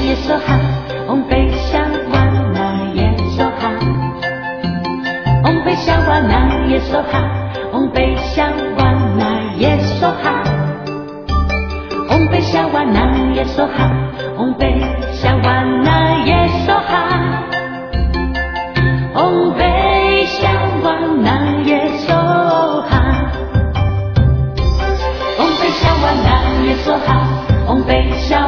耶梭哈，嗡贝夏哇那耶梭哈，嗡贝夏哇那耶梭哈，嗡贝夏哇那耶梭哈，嗡贝夏哇那耶梭哈，嗡贝夏哇那耶梭哈，嗡贝夏哇那耶梭哈，嗡贝夏哇那耶梭哈，嗡贝夏